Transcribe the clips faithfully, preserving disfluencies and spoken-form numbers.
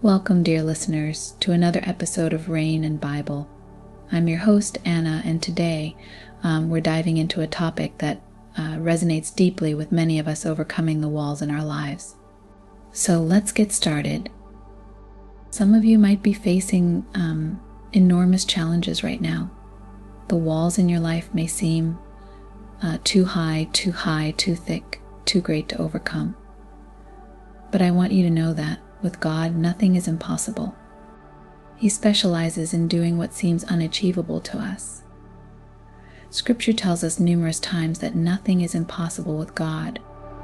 Welcome, dear listeners, to another episode of Rain and Bible. I'm your host, Anna, and today um, we're diving into a topic that uh, resonates deeply with many of us overcoming the walls in our lives. So let's get started. Some of you might be facing um, enormous challenges right now. The walls in your life may seem uh, too high, too high, too thick, too great to overcome. But I want you to know that with God, nothing is impossible. He specializes in doing what seems unachievable to us. Scripture tells us numerous times that nothing is impossible with God.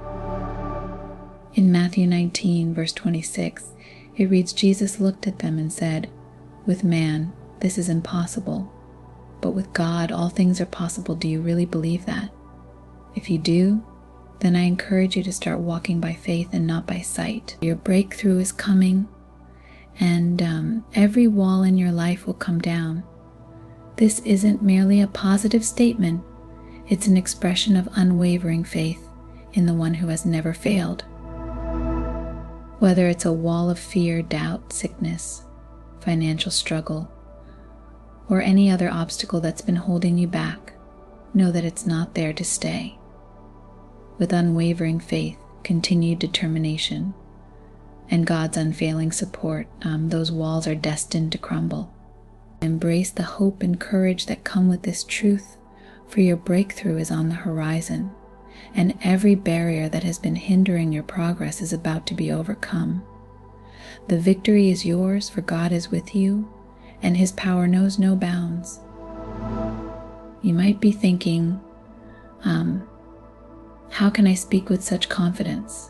In Matthew nineteen, verse twenty-six, it reads, Jesus looked at them and said, "With man, this is impossible, but with God, all things are possible." Do you really believe that? If you do, then I encourage you to start walking by faith and not by sight. Your breakthrough is coming, and um, every wall in your life will come down. This isn't merely a positive statement, it's an expression of unwavering faith in the one who has never failed. Whether it's a wall of fear, doubt, sickness, financial struggle, or any other obstacle that's been holding you back, know that it's not there to stay. With unwavering faith, continued determination, and God's unfailing support, um, those walls are destined to crumble. Embrace the hope and courage that come with this truth, for your breakthrough is on the horizon, and every barrier that has been hindering your progress is about to be overcome. The victory is yours, for God is with you, and His power knows no bounds. You might be thinking, um, how can I speak with such confidence?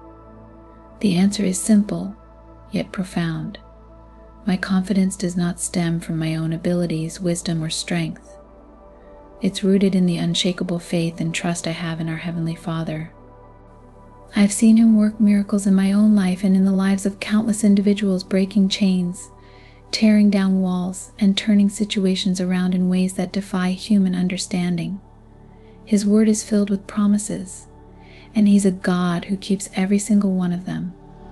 The answer is simple, yet profound. My confidence does not stem from my own abilities, wisdom, or strength. It's rooted in the unshakable faith and trust I have in our Heavenly Father. I've seen Him work miracles in my own life and in the lives of countless individuals, breaking chains, tearing down walls, and turning situations around in ways that defy human understanding. His word is filled with promises, and He's a God who keeps every single one of them.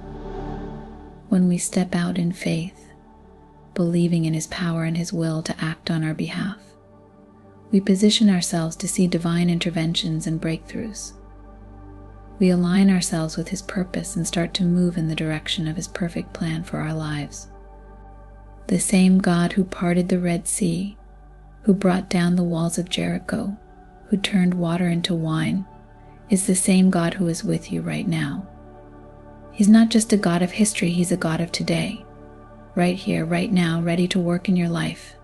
When we step out in faith, believing in His power and His will to act on our behalf, we position ourselves to see divine interventions and breakthroughs. We align ourselves with His purpose and start to move in the direction of His perfect plan for our lives. The same God who parted the Red Sea, who brought down the walls of Jericho, who turned water into wine, is the same God who is with you right now. He's not just a God of history, He's a God of today, right here, right now, ready to work in your life.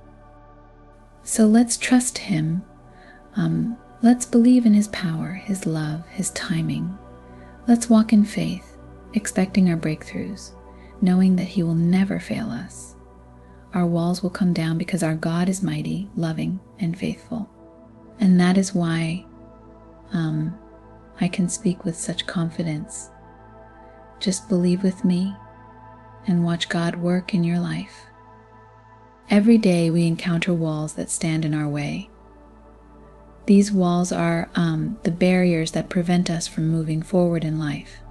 So let's trust Him. Um, let's believe in His power, His love, His timing. Let's walk in faith, expecting our breakthroughs, knowing that He will never fail us. Our walls will come down because our God is mighty, loving, and faithful. And that is why um, I can speak with such confidence. Just believe with me and watch God work in your life. Every day we encounter walls that stand in our way. These walls are um, the barriers that prevent us from moving forward in life.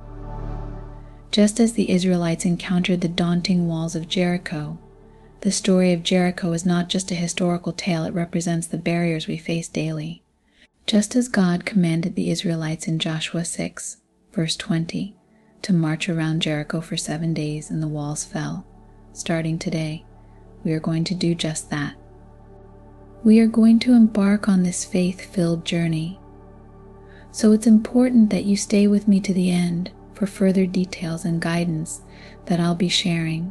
Just as the Israelites encountered the daunting walls of Jericho, the story of Jericho is not just a historical tale, it represents the barriers we face daily. Just as God commanded the Israelites in Joshua six, verse twenty, to march around Jericho for seven days and the walls fell, starting today, we are going to do just that. We are going to embark on this faith-filled journey. So it's important that you stay with me to the end for further details and guidance that I'll be sharing.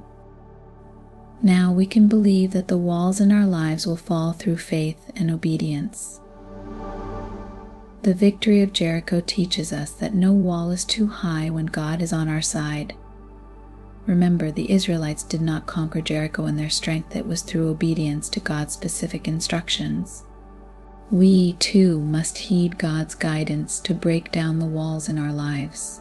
Now we can believe that the walls in our lives will fall through faith and obedience. The victory of Jericho teaches us that no wall is too high when God is on our side. Remember, the Israelites did not conquer Jericho in their strength, it was through obedience to God's specific instructions. We, too, must heed God's guidance to break down the walls in our lives.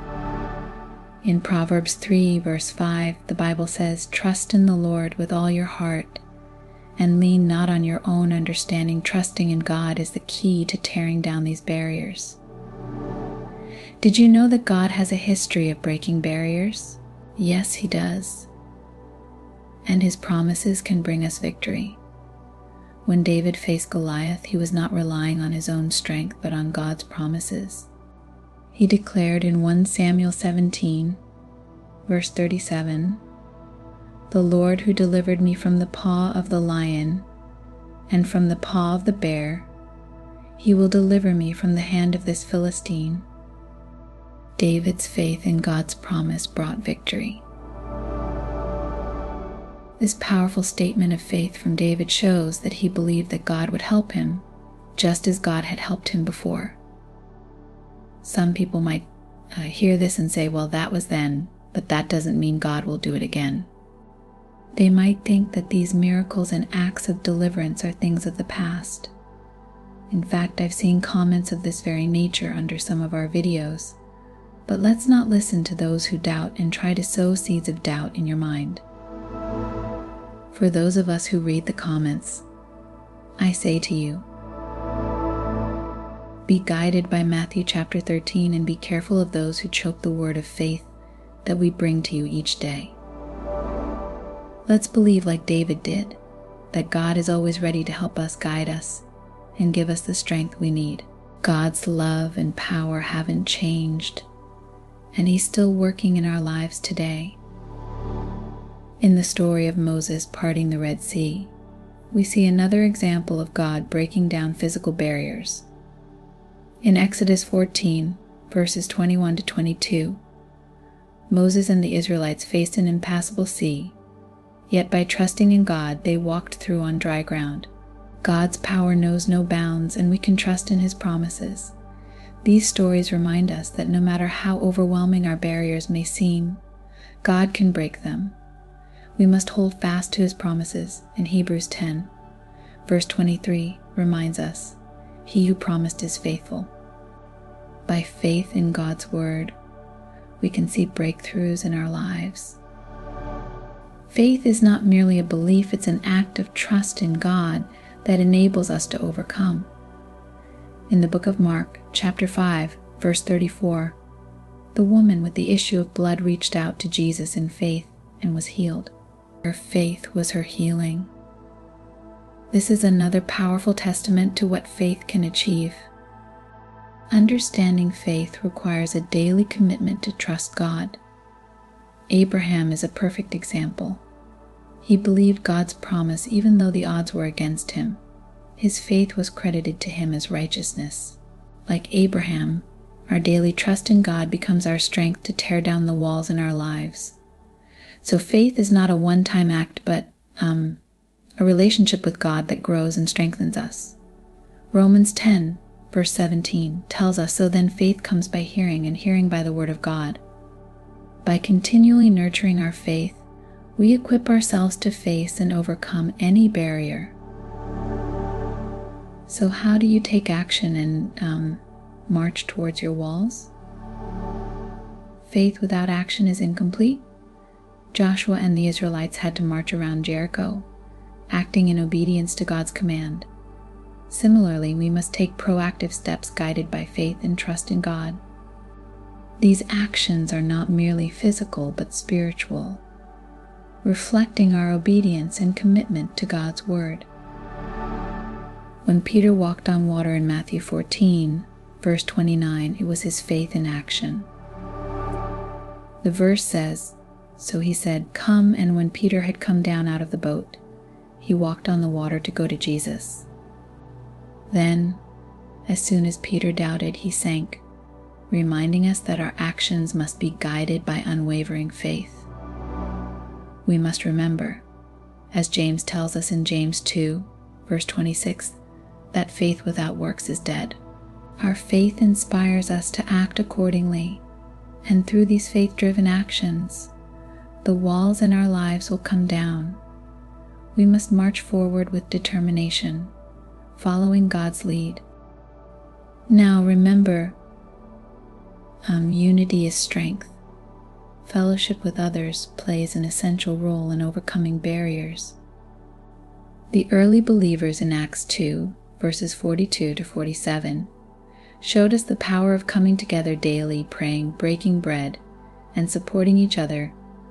In Proverbs three, verse five, the Bible says, "Trust in the Lord with all your heart, and lean not on your own understanding." Trusting in God is the key to tearing down these barriers. Did you know that God has a history of breaking barriers? Yes, He does. and his promises can bring us victory. When David faced Goliath, he was not relying on his own strength, but on God's promises. He declared in First Samuel seventeen, verse thirty-seven, "The Lord who delivered me from the paw of the lion and from the paw of the bear, he will deliver me from the hand of this Philistine." David's faith in God's promise brought victory. This powerful statement of faith from David shows that he believed that God would help him, just as God had helped him before. Some people might uh, hear this and say, well, that was then, but that doesn't mean God will do it again. They might think that these miracles and acts of deliverance are things of the past. In fact, I've seen comments of this very nature under some of our videos. But let's not listen to those who doubt and try to sow seeds of doubt in your mind. For those of us who read the comments, I say to you, be guided by Matthew chapter thirteen and be careful of those who choke the word of faith that we bring to you each day. Let's believe like David did, that God is always ready to help us, guide us, and give us the strength we need. God's love and power haven't changed, and He's still working in our lives today. In the story of Moses parting the Red Sea, we see another example of God breaking down physical barriers. In Exodus fourteen, verses twenty-one to twenty-two, Moses and the Israelites faced an impassable sea, yet by trusting in God, they walked through on dry ground. God's power knows no bounds, and we can trust in His promises. These stories remind us that no matter how overwhelming our barriers may seem, God can break them. We must hold fast to His promises. In Hebrews ten, verse twenty-three reminds us, He who promised is faithful. By faith in God's word, we can see breakthroughs in our lives. Faith is not merely a belief, it's an act of trust in God that enables us to overcome. In the book of Mark, chapter five, verse thirty-four, the woman with the issue of blood reached out to Jesus in faith and was healed. Her faith was her healing. This is another powerful testament to what faith can achieve. Understanding faith requires a daily commitment to trust God. Abraham is a perfect example. He believed God's promise even though the odds were against him. His faith was credited to him as righteousness. Like Abraham, our daily trust in God becomes our strength to tear down the walls in our lives. So faith is not a one-time act, but um, a relationship with God that grows and strengthens us. Romans ten, verse seventeen tells us, "So then faith comes by hearing, and hearing by the word of God." By continually nurturing our faith, we equip ourselves to face and overcome any barrier. So how do you take action and um, march towards your walls? Faith without action is incomplete. Joshua and the Israelites had to march around Jericho, acting in obedience to God's command. Similarly, we must take proactive steps guided by faith and trust in God. These actions are not merely physical but spiritual, reflecting our obedience and commitment to God's word. When Peter walked on water in Matthew fourteen, verse twenty-nine, it was his faith in action. The verse says, "So he said, 'Come,' and when Peter had come down out of the boat, he walked on the water to go to Jesus. Then, as soon as Peter doubted, he sank, reminding us that our actions must be guided by unwavering faith. We must remember, as James tells us in James two, verse twenty-six, that faith without works is dead. Our faith inspires us to act accordingly, and through these faith-driven actions, the walls in our lives will come down. We must march forward with determination, following God's lead. Now remember, um, unity is strength. Fellowship with others plays an essential role in overcoming barriers. The early believers in Acts two, verses forty-two to forty-seven, showed us the power of coming together daily, praying, breaking bread, and supporting each other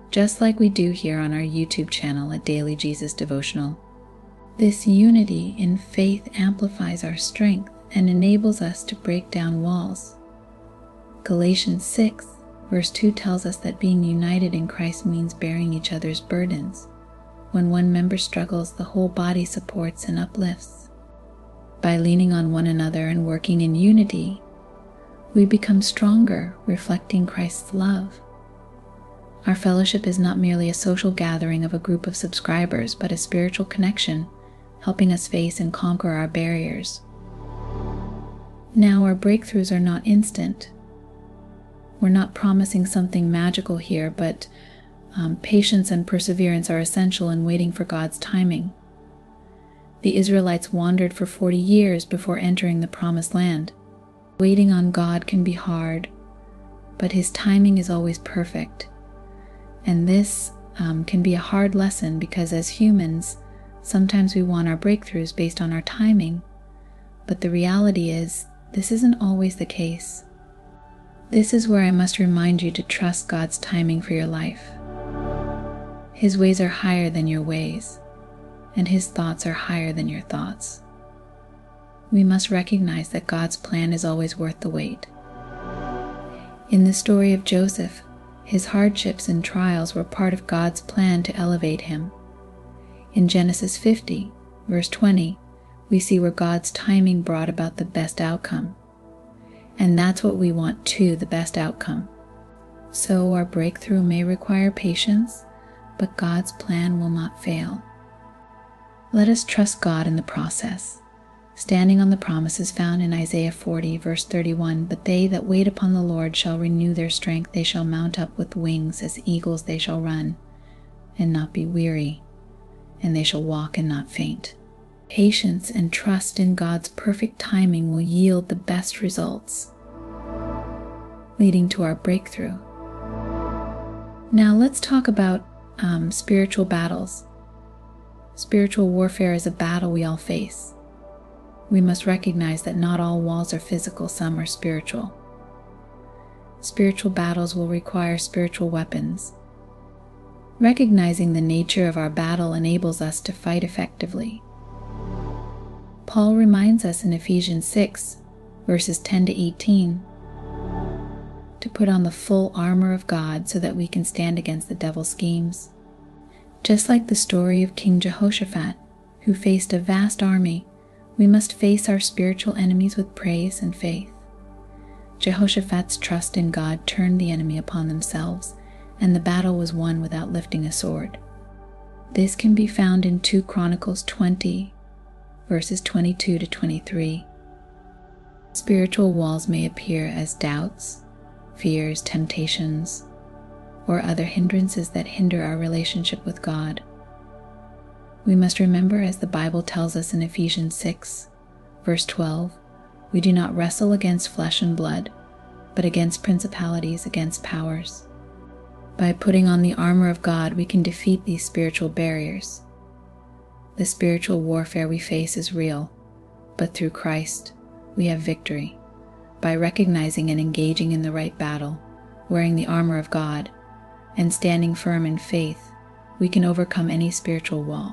just like we do here on our YouTube channel at Daily Jesus Devotional. This unity in faith amplifies our strength and enables us to break down walls. Galatians six, verse two tells us that being united in Christ means bearing each other's burdens. When one member struggles, the whole body supports and uplifts. By leaning on one another and working in unity, we become stronger, reflecting Christ's love. Our fellowship is not merely a social gathering of a group of subscribers, but a spiritual connection, helping us face and conquer our barriers. Now, our breakthroughs are not instant. We're not promising something magical here, but um, patience and perseverance are essential in waiting for God's timing. The Israelites wandered for forty years before entering the Promised Land. Waiting on God can be hard, but His timing is always perfect. And this um, can be a hard lesson because as humans, sometimes we want our breakthroughs based on our timing, but the reality is, this isn't always the case. This is where I must remind you to trust God's timing for your life. His ways are higher than your ways, and His thoughts are higher than your thoughts. We must recognize that God's plan is always worth the wait. In the story of Joseph, his hardships and trials were part of God's plan to elevate him. In Genesis fifty, verse twenty, we see where God's timing brought about the best outcome. And that's what we want too, the best outcome. So our breakthrough may require patience, but God's plan will not fail. Let us trust God in the process, standing on the promises found in Isaiah forty, verse thirty-one, "But they that wait upon the Lord shall renew their strength, they shall mount up with wings, as eagles they shall run, and not be weary, and they shall walk and not faint." Patience and trust in God's perfect timing will yield the best results, leading to our breakthrough. Now let's talk about um, spiritual battles. Spiritual warfare is a battle we all face. We must recognize that not all walls are physical, some are spiritual. Spiritual battles will require spiritual weapons. Recognizing the nature of our battle enables us to fight effectively. Paul reminds us in Ephesians six, verses ten to eighteen, to put on the full armor of God so that we can stand against the devil's schemes. Just like the story of King Jehoshaphat, who faced a vast army, we must face our spiritual enemies with praise and faith. Jehoshaphat's trust in God turned the enemy upon themselves, and the battle was won without lifting a sword. This can be found in Second Chronicles twenty, verses twenty-two to twenty-three. Spiritual walls may appear as doubts, fears, temptations, or other hindrances that hinder our relationship with God. We must remember, as the Bible tells us in Ephesians six, verse twelve, we do not wrestle against flesh and blood, but against principalities, against powers. By putting on the armor of God, we can defeat these spiritual barriers. The spiritual warfare we face is real, but through Christ, we have victory. By recognizing and engaging in the right battle, wearing the armor of God, and standing firm in faith, we can overcome any spiritual wall.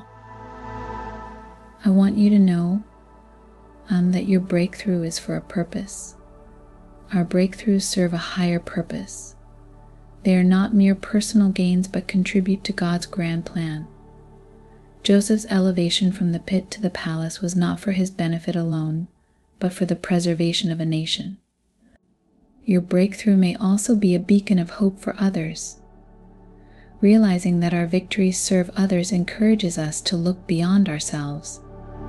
I want you to know um, that your breakthrough is for a purpose. Our breakthroughs serve a higher purpose. They are not mere personal gains, but contribute to God's grand plan. Joseph's elevation from the pit to the palace was not for his benefit alone, but for the preservation of a nation. Your breakthrough may also be a beacon of hope for others. Realizing that our victories serve others encourages us to look beyond ourselves.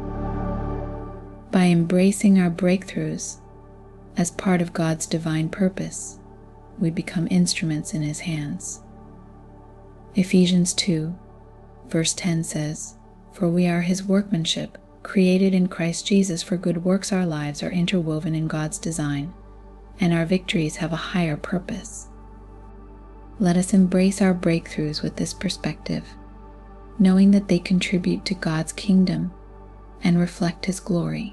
By embracing our breakthroughs as part of God's divine purpose, we become instruments in His hands. Ephesians two, verse ten says, "For we are His workmanship, created in Christ Jesus for good works. Our lives are interwoven in God's design, and our victories have a higher purpose." Let us embrace our breakthroughs with this perspective, knowing that they contribute to God's kingdom and reflect His glory.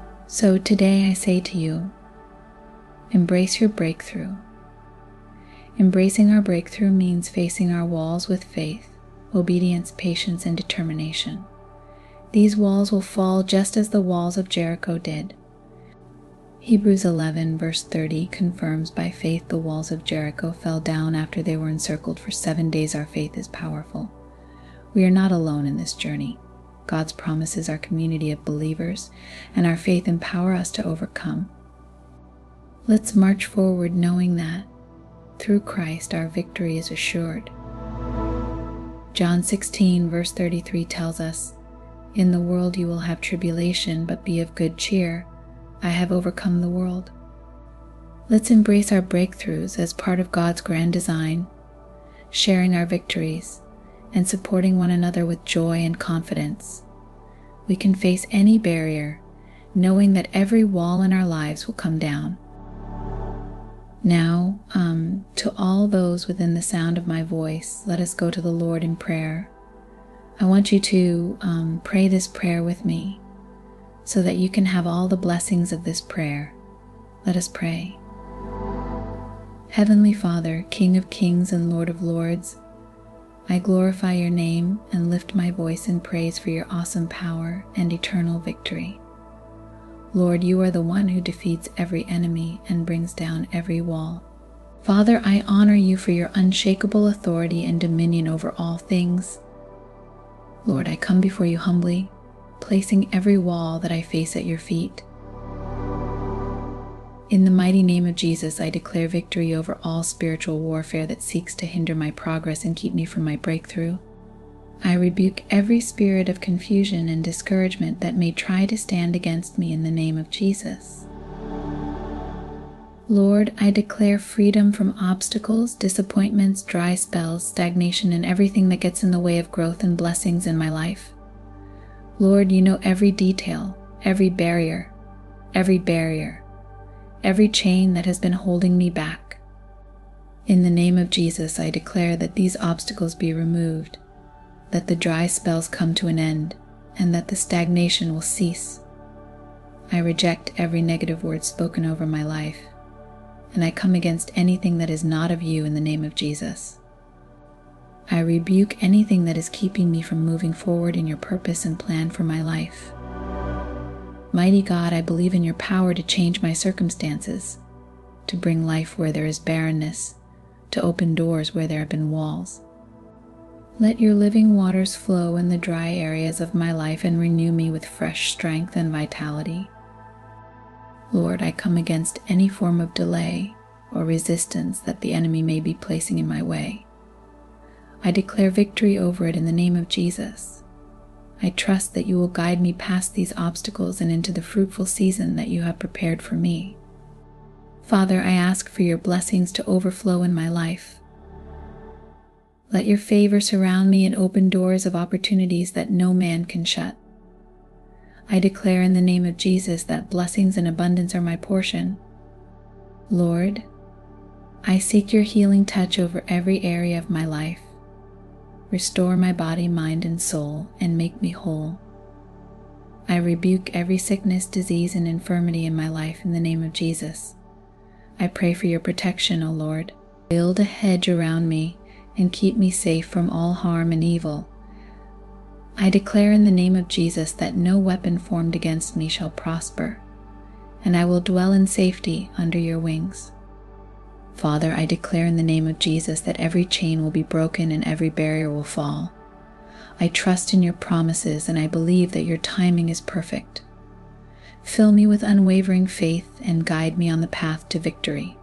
So today I say to you, embrace your breakthrough. Embracing our breakthrough means facing our walls with faith, obedience, patience, and determination. These walls will fall just as the walls of Jericho did. Hebrews eleven verse thirty confirms, by faith the walls of Jericho fell down after they were encircled for seven days. Our faith is powerful. We are not alone in this journey. God's promises are a community of believers, and our faith empower us to overcome. Let's march forward knowing that through Christ our victory is assured. John sixteen verse thirty-three tells us, "In the world you will have tribulation, but be of good cheer. I have overcome the world." Let's embrace our breakthroughs as part of God's grand design, sharing our victories and supporting one another with joy and confidence. We can face any barrier, knowing that every wall in our lives will come down. Now, um, to all those within the sound of my voice, let us go to the Lord in prayer. I want you to um, pray this prayer with me so that you can have all the blessings of this prayer. Let us pray. Heavenly Father, King of kings and Lord of lords, I glorify your name and lift my voice in praise for your awesome power and eternal victory. Lord, you are the one who defeats every enemy and brings down every wall. Father, I honor you for your unshakable authority and dominion over all things. Lord, I come before you humbly, placing every wall that I face at your feet. In the mighty name of Jesus, I declare victory over all spiritual warfare that seeks to hinder my progress and keep me from my breakthrough. I rebuke every spirit of confusion and discouragement that may try to stand against me in the name of Jesus. Lord, I declare freedom from obstacles, disappointments, dry spells, stagnation, and everything that gets in the way of growth and blessings in my life. Lord, you know every detail, every barrier, every barrier, every chain that has been holding me back. In the name of Jesus, I declare that these obstacles be removed, that the dry spells come to an end, and that the stagnation will cease. I reject every negative word spoken over my life, and I come against anything that is not of you in the name of Jesus. I rebuke anything that is keeping me from moving forward in your purpose and plan for my life. Mighty God, I believe in your power to change my circumstances, to bring life where there is barrenness, to open doors where there have been walls. Let your living waters flow in the dry areas of my life and renew me with fresh strength and vitality. Lord, I come against any form of delay or resistance that the enemy may be placing in my way. I declare victory over it in the name of Jesus. I trust that you will guide me past these obstacles and into the fruitful season that you have prepared for me. Father, I ask for your blessings to overflow in my life. Let your favor surround me and open doors of opportunities that no man can shut. I declare in the name of Jesus that blessings and abundance are my portion. Lord, I seek your healing touch over every area of my life. Restore my body, mind, and soul, and make me whole. I rebuke every sickness, disease, and infirmity in my life in the name of Jesus. I pray for your protection, O Lord. Build a hedge around me and keep me safe from all harm and evil. I declare in the name of Jesus that no weapon formed against me shall prosper, and I will dwell in safety under your wings. Father, I declare in the name of Jesus that every chain will be broken and every barrier will fall. I trust in your promises, and I believe that your timing is perfect. Fill me with unwavering faith and guide me on the path to victory.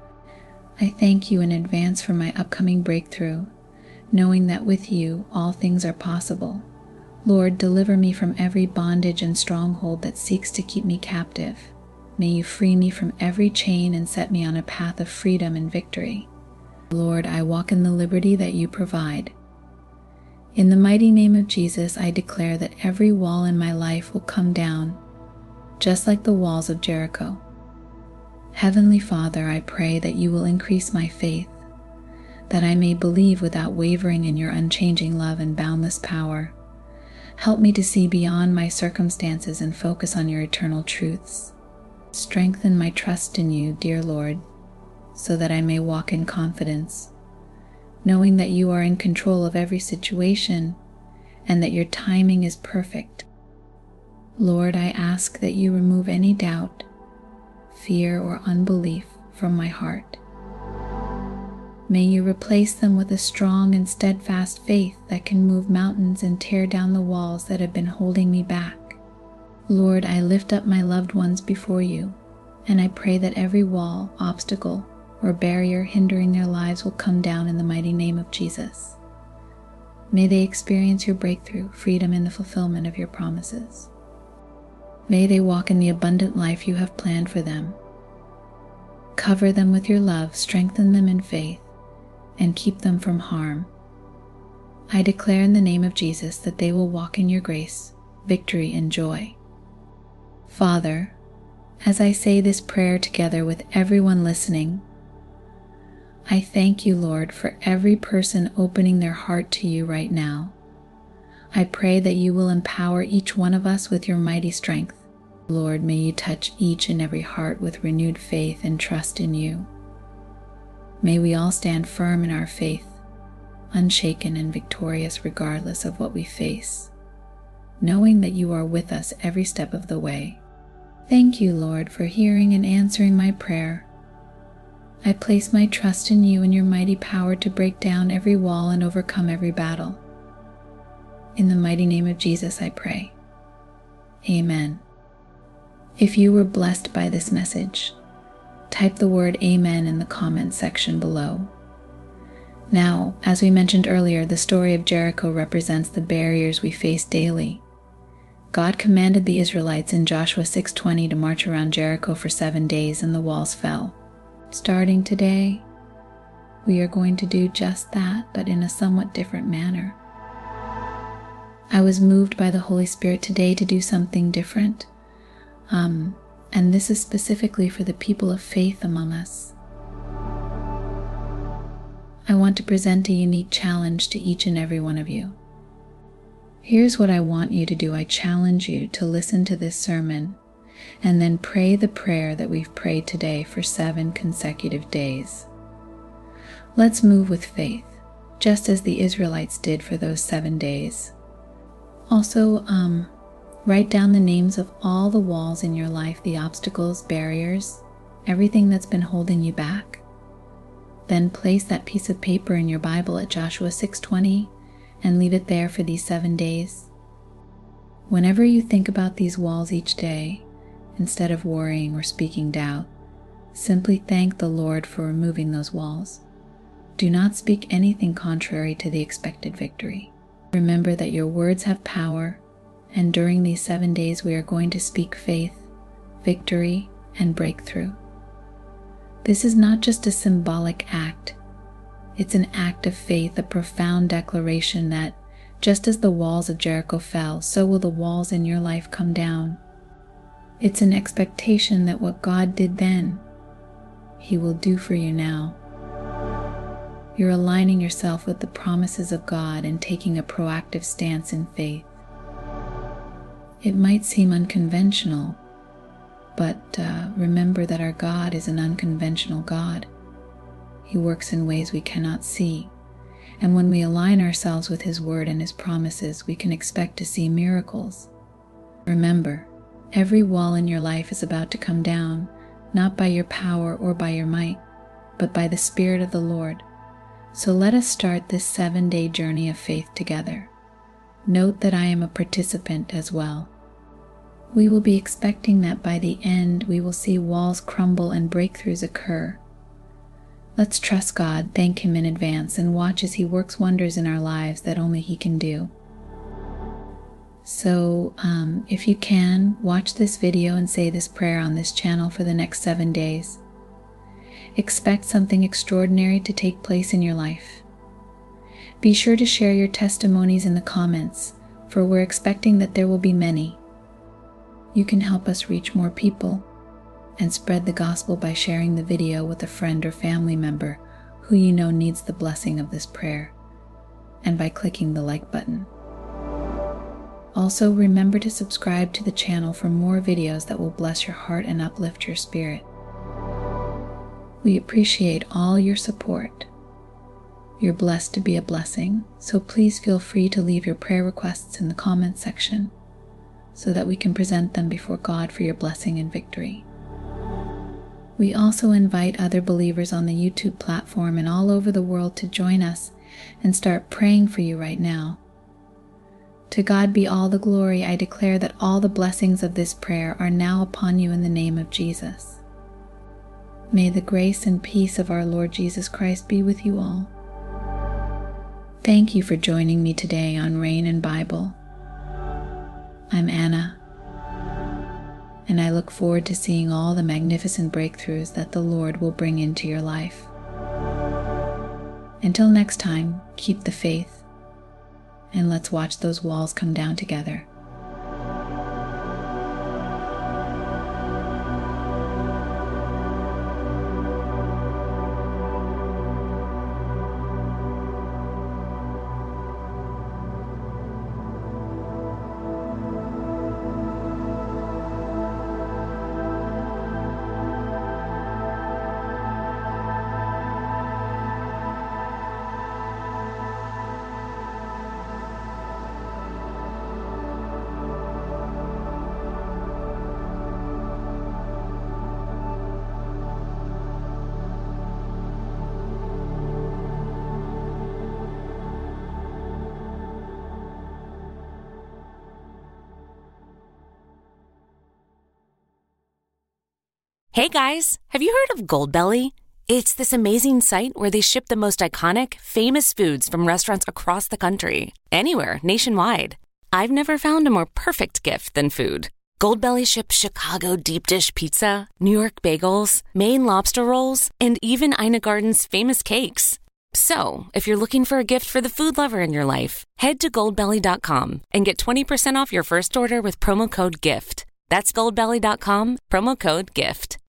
I thank you in advance for my upcoming breakthrough, knowing that with you all things are possible. Lord, deliver me from every bondage and stronghold that seeks to keep me captive. May you free me from every chain and set me on a path of freedom and victory. Lord, I walk in the liberty that you provide. In the mighty name of Jesus, I declare that every wall in my life will come down, just like the walls of Jericho. Heavenly Father, I pray that you will increase my faith, that I may believe without wavering in your unchanging love and boundless power. Help me to see beyond my circumstances and focus on your eternal truths. Strengthen my trust in you, dear Lord, so that I may walk in confidence, knowing that you are in control of every situation and that your timing is perfect. Lord, I ask that you remove any doubt, fear, or unbelief from my heart. May you replace them with a strong and steadfast faith that can move mountains and tear down the walls that have been holding me back. Lord, I lift up my loved ones before you, and I pray that every wall, obstacle, or barrier hindering their lives will come down in the mighty name of Jesus. May they experience your breakthrough, freedom, and the fulfillment of your promises. May they walk in the abundant life you have planned for them. Cover them with your love, strengthen them in faith, and keep them from harm. I declare in the name of Jesus that they will walk in your grace, victory, and joy. Father, as I say this prayer together with everyone listening, I thank you, Lord, for every person opening their heart to you right now. I pray that you will empower each one of us with your mighty strength. Lord, may you touch each and every heart with renewed faith and trust in you. May we all stand firm in our faith, unshaken and victorious regardless of what we face, knowing that you are with us every step of the way. Thank you, Lord, for hearing and answering my prayer. I place my trust in you and your mighty power to break down every wall and overcome every battle. In the mighty name of Jesus, I pray. Amen. If you were blessed by this message, type the word Amen in the comments section below. Now, as we mentioned earlier, the story of Jericho represents the barriers we face daily. God commanded the Israelites in Joshua six twenty to march around Jericho for seven days, and the walls fell. Starting today, we are going to do just that, but in a somewhat different manner. I was moved by the Holy Spirit today to do something different. Um, and this is specifically for the people of faith among us. I want to present a unique challenge to each and every one of you. Here's what I want you to do. I challenge you to listen to this sermon and then pray the prayer that we've prayed today for seven consecutive days. Let's move with faith, just as the Israelites did for those seven days. Also, um, write down the names of all the walls in your life, the obstacles, barriers, everything that's been holding you back. Then place that piece of paper in your Bible at Joshua six twenty and leave it there for these seven days. Whenever you think about these walls each day, instead of worrying or speaking doubt, simply thank the Lord for removing those walls. Do not speak anything contrary to the expected victory. Remember that your words have power, and during these seven days we are going to speak faith, victory, and breakthrough. This is not just a symbolic act. It's an act of faith, a profound declaration that, just as the walls of Jericho fell, so will the walls in your life come down. It's an expectation that what God did then, He will do for you now. You're aligning yourself with the promises of God and taking a proactive stance in faith. It might seem unconventional, but uh, remember that our God is an unconventional God. He works in ways we cannot see, and when we align ourselves with His word and His promises, we can expect to see miracles. Remember, every wall in your life is about to come down, not by your power or by your might, but by the Spirit of the Lord. So let us start this seven-day journey of faith together. Note that I am a participant as well. We will be expecting that by the end we will see walls crumble and breakthroughs occur. Let's trust God, thank Him in advance, and watch as He works wonders in our lives that only He can do. So, um, if you can, watch this video and say this prayer on this channel for the next seven days. Expect something extraordinary to take place in your life. Be sure to share your testimonies in the comments, for we're expecting that there will be many. You can help us reach more people and spread the gospel by sharing the video with a friend or family member who you know needs the blessing of this prayer, and by clicking the like button. Also, remember to subscribe to the channel for more videos that will bless your heart and uplift your spirit. We appreciate all your support. You're blessed to be a blessing, so please feel free to leave your prayer requests in the comments section so that we can present them before God for your blessing and victory. We also invite other believers on the YouTube platform and all over the world to join us and start praying for you right now. To God be all the glory. I declare that all the blessings of this prayer are now upon you in the name of Jesus. May the grace and peace of our Lord Jesus Christ be with you all. Thank you for joining me today on Rain and Bible. I'm Anna, and I look forward to seeing all the magnificent breakthroughs that the Lord will bring into your life. Until next time, keep the faith, and let's watch those walls come down together. Hey guys, have you heard of Goldbelly? It's this amazing site where they ship the most iconic, famous foods from restaurants across the country, anywhere, nationwide. I've never found a more perfect gift than food. Goldbelly ships Chicago deep dish pizza, New York bagels, Maine lobster rolls, and even Ina Garden's famous cakes. So, if you're looking for a gift for the food lover in your life, head to goldbelly dot com and get twenty percent off your first order with promo code GIFT. That's goldbelly dot com, promo code GIFT.